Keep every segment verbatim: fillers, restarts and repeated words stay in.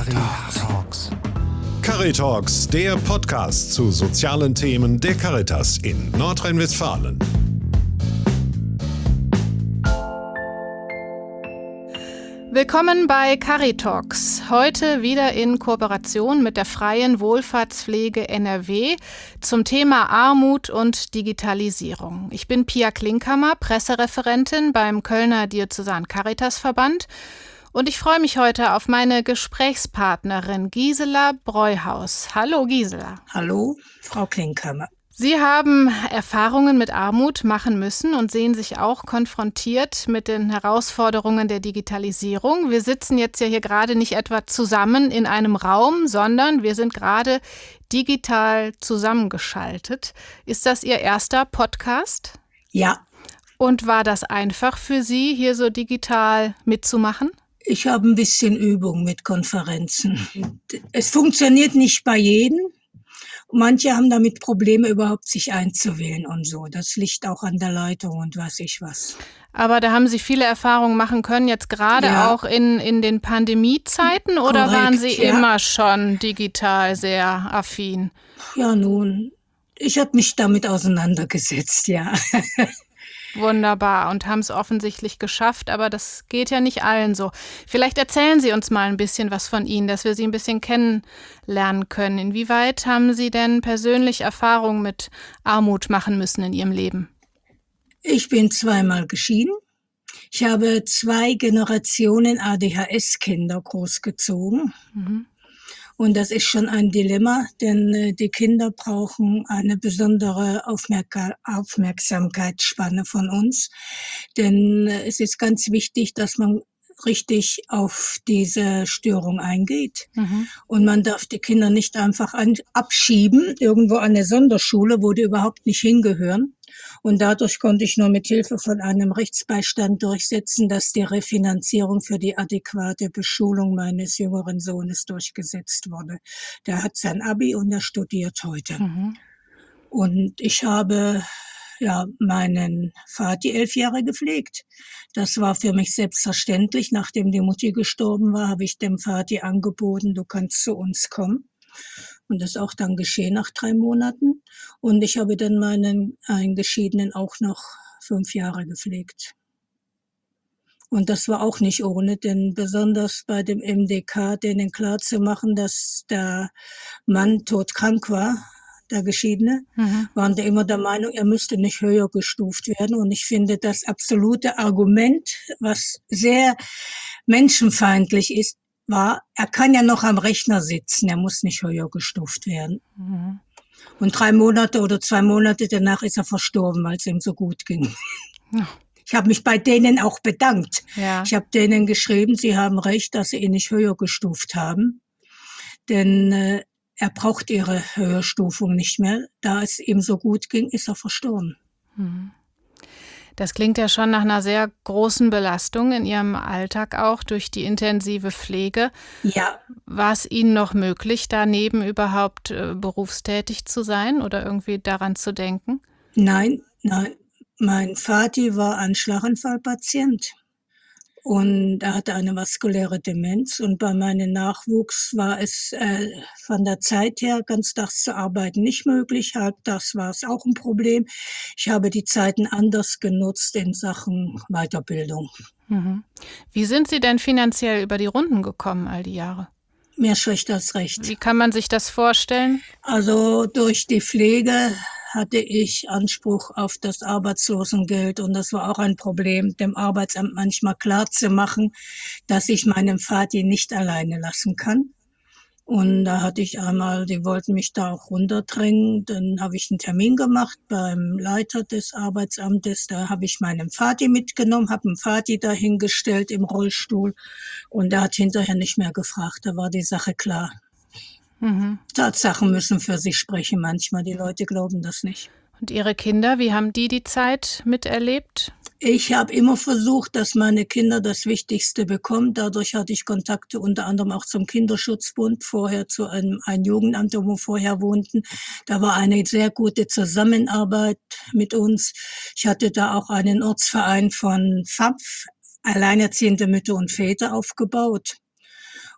Caritalks. Caritalks, der Podcast zu sozialen Themen der Caritas in Nordrhein-Westfalen. Willkommen bei Caritalks. Heute wieder in Kooperation mit der Freien Wohlfahrtspflege N R W zum Thema Armut und Digitalisierung. Ich bin Pia Klinkhammer, Pressereferentin beim Kölner Diözesan-Caritas-Verband und ich freue mich heute auf meine Gesprächspartnerin Gisela Breuhaus. Hallo Gisela. Hallo, Frau Klinkhammer. Sie haben Erfahrungen mit Armut machen müssen und sehen sich auch konfrontiert mit den Herausforderungen der Digitalisierung. Wir sitzen jetzt ja hier gerade nicht etwa zusammen in einem Raum, sondern wir sind gerade digital zusammengeschaltet. Ist das Ihr erster Podcast? Ja. Und war das einfach für Sie, hier so digital mitzumachen? Ich habe ein bisschen Übung mit Konferenzen. Es funktioniert nicht bei jedem. Manche haben damit Probleme, überhaupt sich einzuwählen und so. Das liegt auch an der Leitung und weiß ich was. Aber da haben Sie viele Erfahrungen machen können, jetzt gerade Ja. auch in, in den Pandemiezeiten, oder Korrekt, waren Sie ja. immer schon digital sehr affin? Ja, nun, ich habe mich damit auseinandergesetzt, ja. Wunderbar, und haben es offensichtlich geschafft, aber das geht ja nicht allen so. Vielleicht erzählen Sie uns mal ein bisschen was von Ihnen, dass wir Sie ein bisschen kennenlernen können. Inwieweit haben Sie denn persönlich Erfahrungen mit Armut machen müssen in Ihrem Leben? Ich bin zweimal geschieden. Ich habe zwei Generationen A D H S-Kinder großgezogen. Mhm. Und das ist schon ein Dilemma, denn äh, die Kinder brauchen eine besondere Aufmerka- Aufmerksamkeitsspanne von uns. Denn äh, es ist ganz wichtig, dass man richtig auf diese Störung eingeht. Mhm. Und man darf die Kinder nicht einfach an, abschieben, irgendwo an eine Sonderschule, wo die überhaupt nicht hingehören. Und dadurch konnte ich nur mit Hilfe von einem Rechtsbeistand durchsetzen, dass die Refinanzierung für die adäquate Beschulung meines jüngeren Sohnes durchgesetzt wurde. Der hat sein Abi und er studiert heute. Mhm. Und ich habe ja meinen Vati elf Jahre gepflegt. Das war für mich selbstverständlich. Nachdem die Mutti gestorben war, habe ich dem Vati angeboten, du kannst zu uns kommen. Und das ist auch dann geschehen nach drei Monaten. Und ich habe dann meinen Eingeschiedenen auch noch fünf Jahre gepflegt. Und das war auch nicht ohne, denn besonders bei dem M D K, denen klarzumachen, dass der Mann todkrank war, der Geschiedene, Mhm. waren die immer der Meinung, er müsste nicht höher gestuft werden. Und ich finde das absolute Argument, was sehr menschenfeindlich ist, war, er kann ja noch am Rechner sitzen, er muss nicht höher gestuft werden. Mhm. Und drei Monate oder zwei Monate danach ist er verstorben, weil es ihm so gut ging. Ja. Ich habe mich bei denen auch bedankt. Ja. Ich habe denen geschrieben, sie haben recht, dass sie ihn nicht höher gestuft haben. Denn äh, er braucht ihre Höherstufung nicht mehr. Da es ihm so gut ging, ist er verstorben. Das klingt ja schon nach einer sehr großen Belastung in Ihrem Alltag auch durch die intensive Pflege. Ja, War es Ihnen noch möglich, daneben überhaupt äh, berufstätig zu sein oder irgendwie daran zu denken? nein, nein. Mein Vati war ein Schlaganfallpatient. Und er hatte eine vaskuläre Demenz. Und bei meinem Nachwuchs war es äh, von der Zeit her, ganztags zu arbeiten, nicht möglich. Halbtags war es auch ein Problem. Ich habe die Zeiten anders genutzt in Sachen Weiterbildung. Mhm. Wie sind Sie denn finanziell über die Runden gekommen all die Jahre? Mehr schlecht als recht. Wie kann man sich das vorstellen? Also durch die Pflege hatte ich Anspruch auf das Arbeitslosengeld und das war auch ein Problem, dem Arbeitsamt manchmal klarzumachen, dass ich meinen Vati nicht alleine lassen kann. Und da hatte ich einmal, die wollten mich da auch runterdrängen, dann habe ich einen Termin gemacht beim Leiter des Arbeitsamtes, da habe ich meinen Vati mitgenommen, habe einen Vati dahingestellt im Rollstuhl und der hat hinterher nicht mehr gefragt, da war die Sache klar. Mhm. Tatsachen müssen für sich sprechen manchmal, die Leute glauben das nicht. Und Ihre Kinder, wie haben die die Zeit miterlebt? Ich habe immer versucht, dass meine Kinder das Wichtigste bekommen. Dadurch hatte ich Kontakte unter anderem auch zum Kinderschutzbund, vorher zu einem ein Jugendamt, wo wir vorher wohnten. Da war eine sehr gute Zusammenarbeit mit uns. Ich hatte da auch einen Ortsverein von F A P F, Alleinerziehende Mütter und Väter, aufgebaut.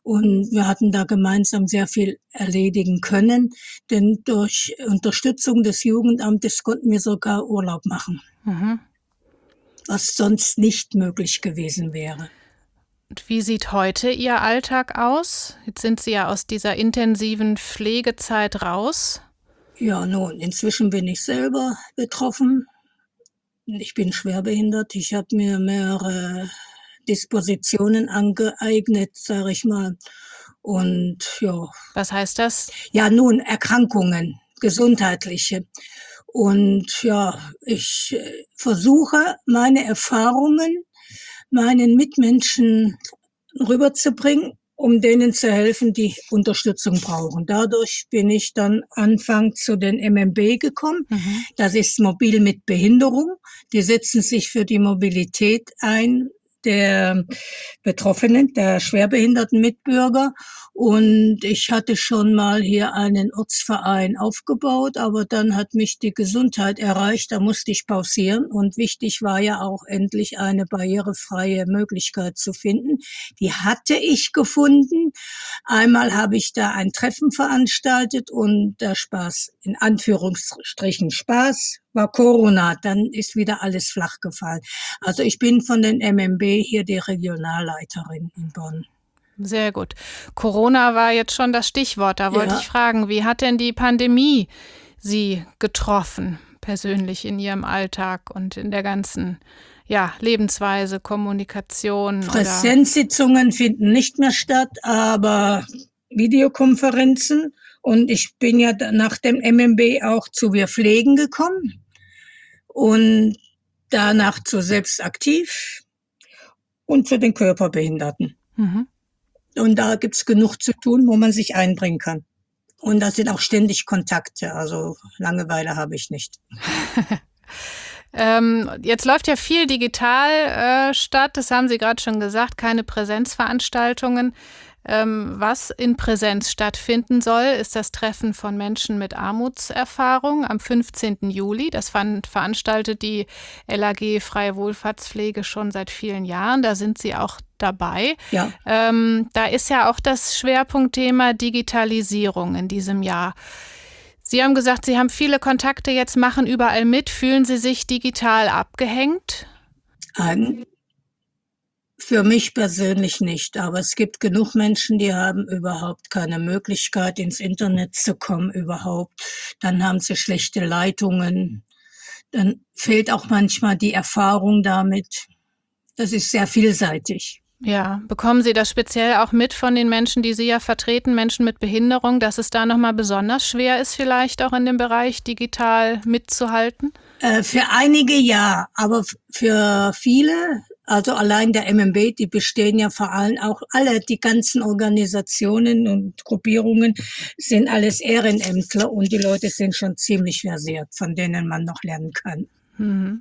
Und wir hatten da gemeinsam sehr viel erledigen können, denn durch Unterstützung des Jugendamtes konnten wir sogar Urlaub machen, Mhm. was sonst nicht möglich gewesen wäre. Und wie sieht heute Ihr Alltag aus? Jetzt sind Sie ja aus dieser intensiven Pflegezeit raus. Ja, nun, inzwischen bin ich selber betroffen. Ich bin schwerbehindert. Ich habe mir mehrere Dispositionen angeeignet, sage ich mal. Und ja, Was heißt das? ja, nun Erkrankungen, gesundheitliche. Und ja, ich äh, versuche, meine Erfahrungen meinen Mitmenschen rüberzubringen, um denen zu helfen, die Unterstützung brauchen. Dadurch bin ich dann Anfang zu den M M B gekommen. Mhm. Das ist Mobil mit Behinderung. Die setzen sich für die Mobilität ein der Betroffenen, der schwerbehinderten Mitbürger. Und ich hatte schon mal hier einen Ortsverein aufgebaut, aber dann hat mich die Gesundheit erreicht, da musste ich pausieren. Und wichtig war ja auch endlich eine barrierefreie Möglichkeit zu finden. Die hatte ich gefunden. Einmal habe ich da ein Treffen veranstaltet und der Spaß, in Anführungsstrichen Spaß, war Corona, dann ist wieder alles flach gefallen. Also ich bin von den M M B hier die Regionalleiterin in Bonn. Sehr gut. Corona war jetzt schon das Stichwort. Da wollte Ja. ich fragen, wie hat denn die Pandemie Sie getroffen, persönlich in Ihrem Alltag und in der ganzen ja, Lebensweise, Kommunikation? Oder Präsenzsitzungen finden nicht mehr statt, aber Videokonferenzen. Und ich bin ja nach dem M M B auch zu Wir pflegen gekommen und danach zu Selbstaktiv und zu den Körperbehinderten. Mhm. Und da gibt's genug zu tun, wo man sich einbringen kann. Und da sind auch ständig Kontakte, also Langeweile habe ich nicht. Ähm, jetzt läuft ja viel digital äh, statt, das haben Sie gerade schon gesagt, keine Präsenzveranstaltungen. Ähm, was in Präsenz stattfinden soll, ist das Treffen von Menschen mit Armutserfahrung am fünfzehnten Juli. Das fand, veranstaltet die L A G Freie Wohlfahrtspflege schon seit vielen Jahren. Da sind Sie auch dabei. Ja. Ähm, da ist ja auch das Schwerpunktthema Digitalisierung in diesem Jahr. Sie haben gesagt, Sie haben viele Kontakte jetzt, machen überall mit. Fühlen Sie sich digital abgehängt? Ähm, für mich persönlich nicht, aber es gibt genug Menschen, die haben überhaupt keine Möglichkeit, ins Internet zu kommen überhaupt. Dann haben sie schlechte Leitungen. Dann fehlt auch manchmal die Erfahrung damit. Das ist sehr vielseitig. Ja, bekommen Sie das speziell auch mit von den Menschen, die Sie ja vertreten, Menschen mit Behinderung, dass es da nochmal besonders schwer ist, vielleicht auch in dem Bereich digital mitzuhalten? Äh, für einige ja, aber f- für viele, also allein der M M B, die bestehen ja vor allem auch alle, die ganzen Organisationen und Gruppierungen sind alles Ehrenämtler und die Leute sind schon ziemlich versiert, von denen man noch lernen kann. Mhm.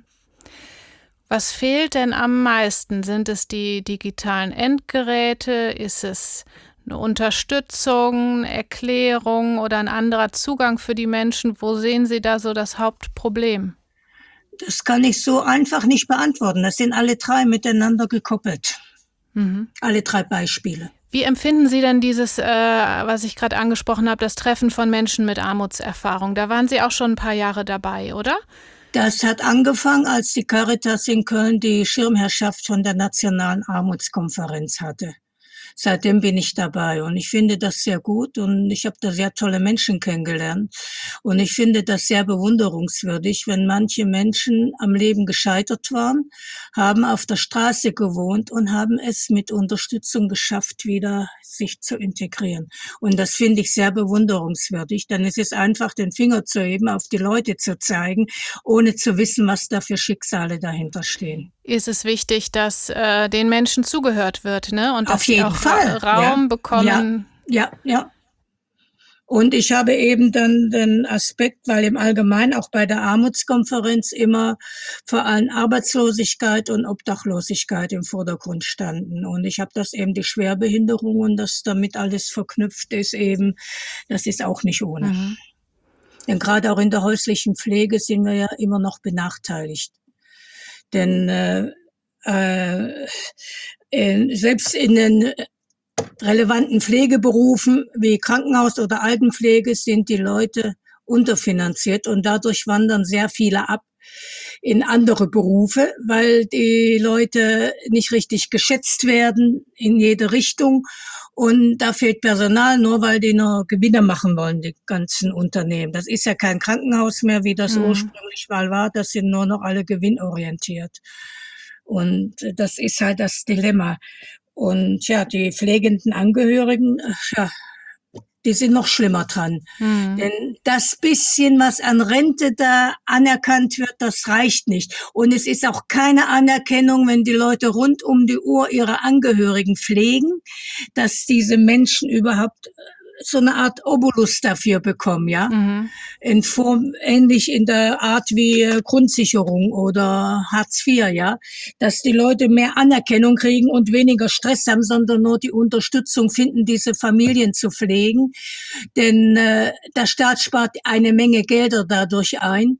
Was fehlt denn am meisten? Sind es die digitalen Endgeräte? Ist es eine Unterstützung, eine Erklärung oder ein anderer Zugang für die Menschen? Wo sehen Sie da so das Hauptproblem? Das kann ich so einfach nicht beantworten. Das sind alle drei miteinander gekoppelt. Mhm. Alle drei Beispiele. Wie empfinden Sie denn dieses, äh, was ich gerade angesprochen habe, das Treffen von Menschen mit Armutserfahrung? Da waren Sie auch schon ein paar Jahre dabei, oder? Das hat angefangen, als die Caritas in Köln die Schirmherrschaft von der Nationalen Armutskonferenz hatte. Seitdem bin ich dabei und ich finde das sehr gut und ich habe da sehr tolle Menschen kennengelernt und ich finde das sehr bewunderungswürdig, wenn manche Menschen am Leben gescheitert waren, haben auf der Straße gewohnt und haben es mit Unterstützung geschafft, wieder sich zu integrieren. Und das finde ich sehr bewunderungswürdig, denn es ist einfach, den Finger zu heben, auf die Leute zu zeigen, ohne zu wissen, was da für Schicksale dahinter stehen. Ist es wichtig, dass äh, den Menschen zugehört wird, ne? Und dass Auf sie jeden auch Fall. Raum Ja. bekommen. Ja, ja. Und ich habe eben dann den Aspekt, weil im Allgemeinen auch bei der Armutskonferenz immer vor allem Arbeitslosigkeit und Obdachlosigkeit im Vordergrund standen. Und ich habe das eben die Schwerbehinderung und das damit alles verknüpft ist eben, das ist auch nicht ohne. Mhm. Denn gerade auch in der häuslichen Pflege sind wir ja immer noch benachteiligt. Denn äh, äh, in, selbst in den relevanten Pflegeberufen wie Krankenhaus oder Altenpflege sind die Leute unterfinanziert und dadurch wandern sehr viele ab in andere Berufe, weil die Leute nicht richtig geschätzt werden in jede Richtung. Und da fehlt Personal, nur weil die noch Gewinne machen wollen, die ganzen Unternehmen. Das ist ja kein Krankenhaus mehr, wie das mhm. ursprünglich mal war. Das sind nur noch alle gewinnorientiert. Und das ist halt das Dilemma. Und ja, die pflegenden Angehörigen, ja, die sind noch schlimmer dran. Mhm. Denn das bisschen, was an Rente da anerkannt wird, das reicht nicht. Und es ist auch keine Anerkennung, wenn die Leute rund um die Uhr ihre Angehörigen pflegen, dass diese Menschen überhaupt so eine Art Obolus dafür bekommen, ja. Mhm. In Form, ähnlich in der Art wie Grundsicherung oder Hartz vier, ja. Dass die Leute mehr Anerkennung kriegen und weniger Stress haben, sondern nur die Unterstützung finden, diese Familien zu pflegen. Denn äh, der Staat spart eine Menge Gelder dadurch ein,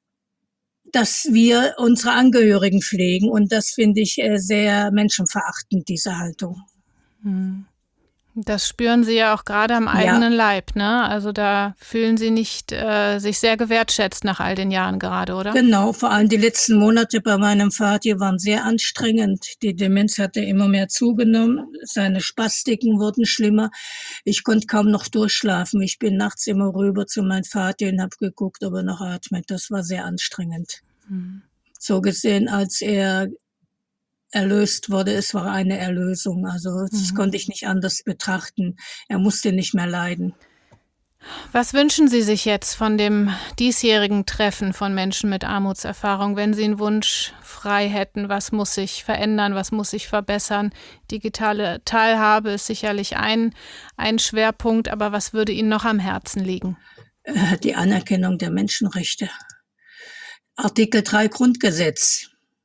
dass wir unsere Angehörigen pflegen. Und das finde ich äh, sehr menschenverachtend, diese Haltung. Mhm. Das spüren Sie ja auch gerade am eigenen ja. Leib, ne? Also da fühlen Sie nicht äh, sich sehr gewertschätzt nach all den Jahren gerade, oder? Genau, vor allem die letzten Monate bei meinem Vater waren sehr anstrengend. Die Demenz hatte immer mehr zugenommen, seine Spastiken wurden schlimmer. Ich konnte kaum noch durchschlafen. Ich bin nachts immer rüber zu meinem Vater und habe geguckt, ob er noch atmet. Das war sehr anstrengend. Hm. So gesehen, als er erlöst wurde, es war eine Erlösung. Also das mhm. konnte ich nicht anders betrachten. Er musste nicht mehr leiden. Was wünschen Sie sich jetzt von dem diesjährigen Treffen von Menschen mit Armutserfahrung, wenn Sie einen Wunsch frei hätten? Was muss sich verändern? Was muss sich verbessern? Digitale Teilhabe ist sicherlich ein, ein Schwerpunkt, aber was würde Ihnen noch am Herzen liegen? Die Anerkennung der Menschenrechte. Artikel drei Grundgesetz.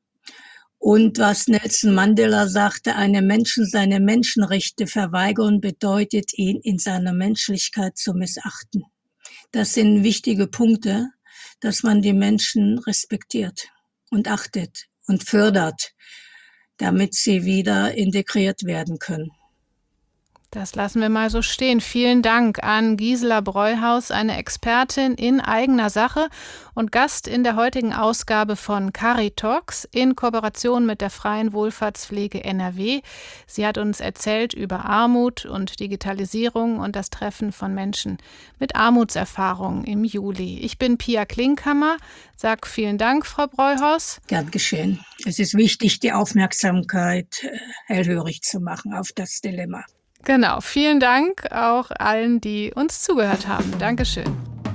Und was Nelson Mandela sagte, einem Menschen seine Menschenrechte verweigern, bedeutet, ihn in seiner Menschlichkeit zu missachten. Das sind wichtige Punkte, dass man die Menschen respektiert und achtet und fördert, damit sie wieder integriert werden können. Das lassen wir mal so stehen. Vielen Dank an Gisela Breuhaus, eine Expertin in eigener Sache und Gast in der heutigen Ausgabe von Caritalks in Kooperation mit der Freien Wohlfahrtspflege N R W. Sie hat uns erzählt über Armut und Digitalisierung und das Treffen von Menschen mit Armutserfahrung im Juli. Ich bin Pia Klinkhammer, sage vielen Dank, Frau Breuhaus. Gern geschehen. Es ist wichtig, die Aufmerksamkeit hellhörig zu machen auf das Dilemma. Genau, vielen Dank auch allen, die uns zugehört haben. Dankeschön.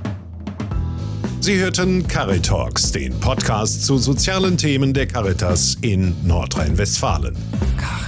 Sie hörten Caritalks, den Podcast zu sozialen Themen der Caritas in Nordrhein-Westfalen.